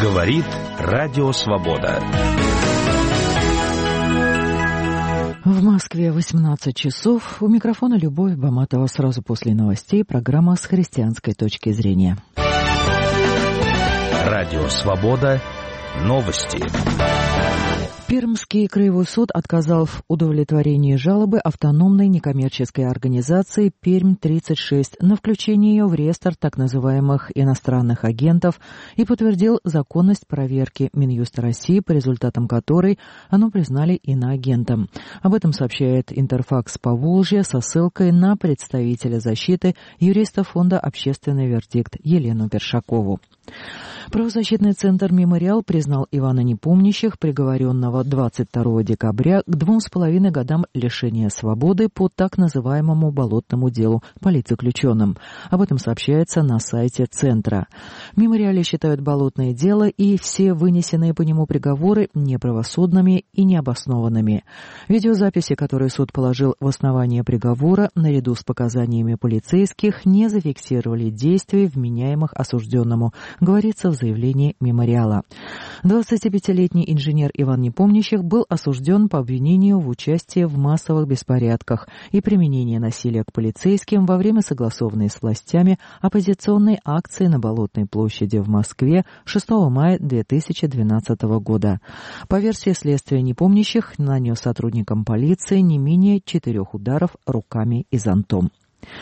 Говорит Радио Свобода. В Москве 18 часов. У микрофона Любовь Баматова. Сразу после новостей программа с христианской точки зрения. Радио Свобода. Новости. Пермский краевой суд отказал в удовлетворении жалобы автономной некоммерческой организации «Пермь-36» на включение ее в реестр так называемых иностранных агентов и подтвердил законность проверки Минюста России, по результатам которой оно признали иноагентом. Об этом сообщает Интерфакс Поволжья со ссылкой на представителя защиты юриста фонда «Общественный вердикт» Елену Першакову. Правозащитный центр «Мемориал» признал Ивана Непомнящих, приговоренного 22 декабря к 2,5 годам лишения свободы по так называемому болотному делу политзаключенным. Об этом сообщается на сайте центра. В «Мемориале» считают болотное дело и все вынесенные по нему приговоры неправосудными и необоснованными. Видеозаписи, которые суд положил в основание приговора, наряду с показаниями полицейских, не зафиксировали действий, вменяемых осужденному, говорится в заявлении «Мемориала». 25-летний инженер Иван Непомнящих был осужден по обвинению в участии в массовых беспорядках и применении насилия к полицейским во время согласованной с властями оппозиционной акции на Болотной площади в Москве 6 мая 2012 года. По версии следствия, Непомнящих нанес сотрудникам полиции не менее 4 ударов руками и зонтом.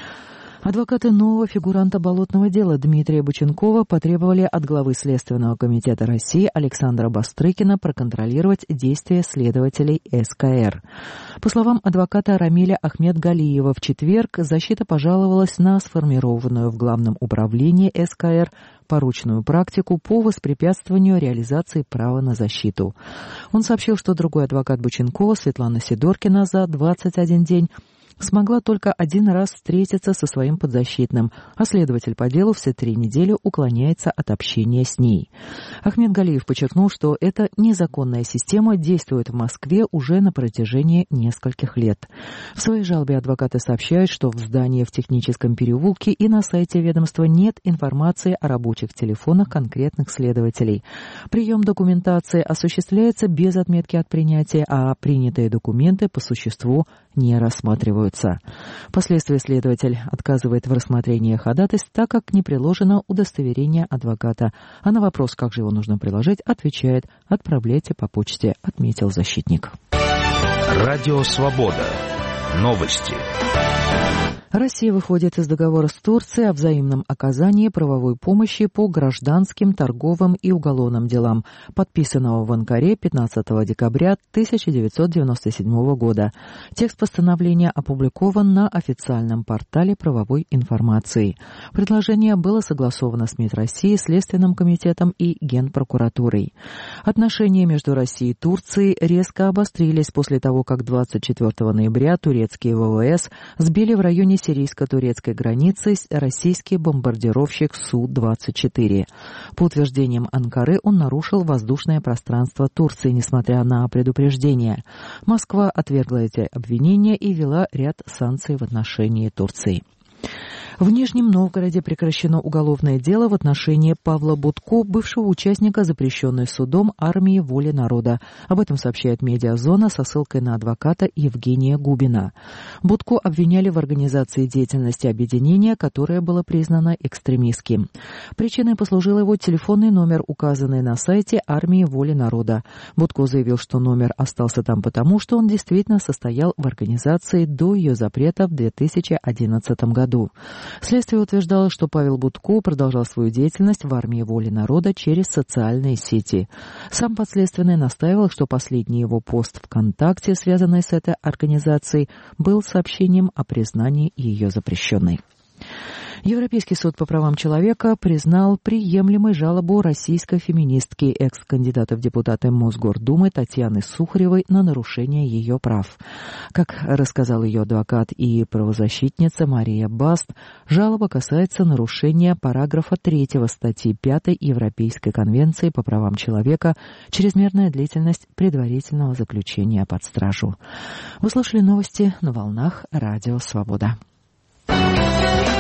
Адвокаты нового фигуранта болотного дела Дмитрия Боченкова потребовали от главы Следственного комитета России Александра Бастрыкина проконтролировать действия следователей СКР. По словам адвоката Рамиля Ахмедгалиева, в четверг защита пожаловалась на сформированную в Главном управлении СКР порочную практику по воспрепятствованию реализации права на защиту. Он сообщил, что другой адвокат Боченкова, Светлана Сидоркина, за 21 день смогла только один раз встретиться со своим подзащитным, а следователь по делу все 3 недели уклоняется от общения с ней. Ахмедгалиев подчеркнул, что эта незаконная система действует в Москве уже на протяжении нескольких лет. В своей жалобе адвокаты сообщают, что в здании в Техническом переулке и на сайте ведомства нет информации о рабочих телефонах конкретных следователей. Прием документации осуществляется без отметки от принятия, а принятые документы по существу не рассматриваются. Впоследствии следователь отказывает в рассмотрении ходатайств, так как не приложено удостоверение адвоката. А на вопрос, как же его нужно приложить, отвечает: «Отправляйте по почте», отметил защитник. Радио Свобода. Новости. Россия выходит из договора с Турцией о взаимном оказании правовой помощи по гражданским, торговым и уголовным делам, подписанного в Анкаре 15 декабря 1997 года. Текст постановления опубликован на официальном портале правовой информации. Предложение было согласовано с МИД России, Следственным комитетом и Генпрокуратурой. Отношения между Россией и Турцией резко обострились после того, как 24 ноября турецкие ВВС сбили в районе сирийско-турецкой границы российский бомбардировщик Су-24. По утверждениям Анкары, он нарушил воздушное пространство Турции, несмотря на предупреждения. Москва отвергла эти обвинения и ввела ряд санкций в отношении Турции. В Нижнем Новгороде прекращено уголовное дело в отношении Павла Будко, бывшего участника запрещенной судом армии «Воли народа». Об этом сообщает «Медиазона» со ссылкой на адвоката Евгения Губина. Будко обвиняли в организации деятельности объединения, которое было признано экстремистским. Причиной послужил его телефонный номер, указанный на сайте армии «Воли народа». Будко заявил, что номер остался там потому, что он действительно состоял в организации до ее запрета в 2011 году. Следствие утверждало, что Павел Будко продолжал свою деятельность в армии «Воли народа» через социальные сети. Сам подследственный настаивал, что последний его пост ВКонтакте, связанный с этой организацией, был сообщением о признании ее запрещенной. Европейский суд по правам человека признал приемлемой жалобу российской феминистки, экс-кандидата в депутаты Мосгордумы Татьяны Сухаревой на нарушение ее прав. Как рассказал ее адвокат и правозащитница Мария Баст, жалоба касается нарушения параграфа 3 статьи 5 Европейской конвенции по правам человека «Чрезмерная длительность предварительного заключения под стражу». Вы слушали новости на волнах Радио Свобода.